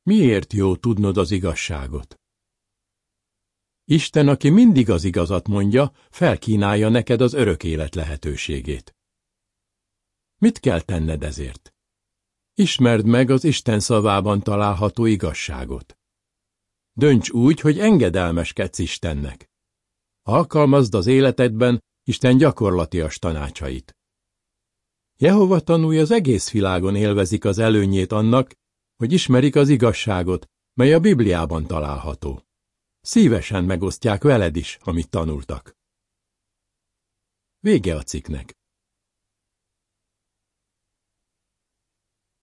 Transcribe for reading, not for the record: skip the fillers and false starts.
Miért jó tudnod az igazságot? Isten, aki mindig az igazat mondja, felkínálja neked az örök élet lehetőségét. Mit kell tenned ezért? Ismerd meg az Isten szavában található igazságot. Dönts úgy, hogy engedelmeskedsz Istennek. Alkalmazd az életedben Isten gyakorlatias tanácsait. Jehova tanúi az egész világon élvezik az előnyét annak, hogy ismerik az igazságot, mely a Bibliában található. Szívesen megosztják veled is, amit tanultak. Vége a cikknek.